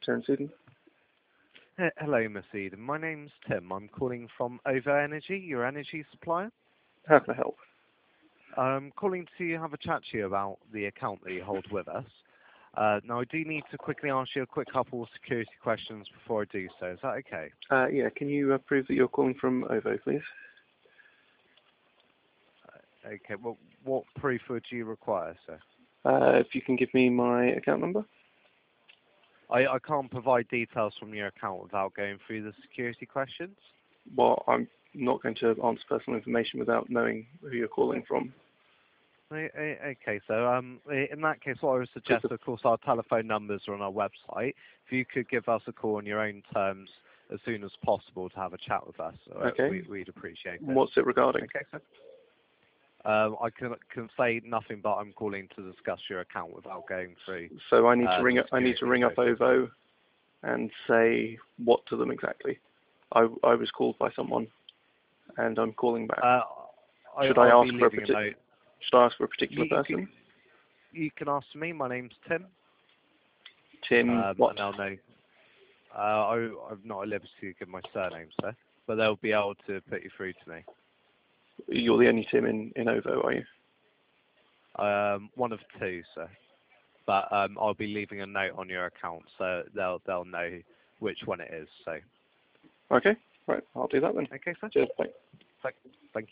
Terence Eden. Hello, Miss Eden. My name's Tim. I'm calling from OVO Energy, your energy supplier. How can I help? I'm calling to have a chat to you about the account that you hold with us. Now, I do need to quickly ask you a quick couple of security questions before I do so. Is that okay? Yeah, can you prove that you're calling from OVO, please? Okay, well, what proof would you require, sir? If you can give me my account number. I can't provide details from your account without going through the security questions. Well, I'm not going to answer personal information without knowing who you're calling from. Okay, so in that case, what I would suggest, of course, our telephone numbers are on our website. If you could give us a call on your own terms as soon as possible to have a chat with us, Okay. we'd appreciate it. What's it regarding? Okay, sir. I can say nothing, but I'm calling to discuss your account without going through. So I need to ring up. I need to ring up OVO and say what to them exactly. I was called by someone, and I'm calling back. Should I ask for a particular? Should I ask for a particular person? You can ask me. My name's Tim. Tim. What? And I'll know. I'm not at liberty to give my surname, sir, but they'll be able to put you through to me. You're the only Tim in OVO, are you? One of two, sir. But I'll be leaving a note on your account, so they'll know which one it is. So. Okay. Right. I'll do that then. Okay, sir. Cheers. Bye. Thank you.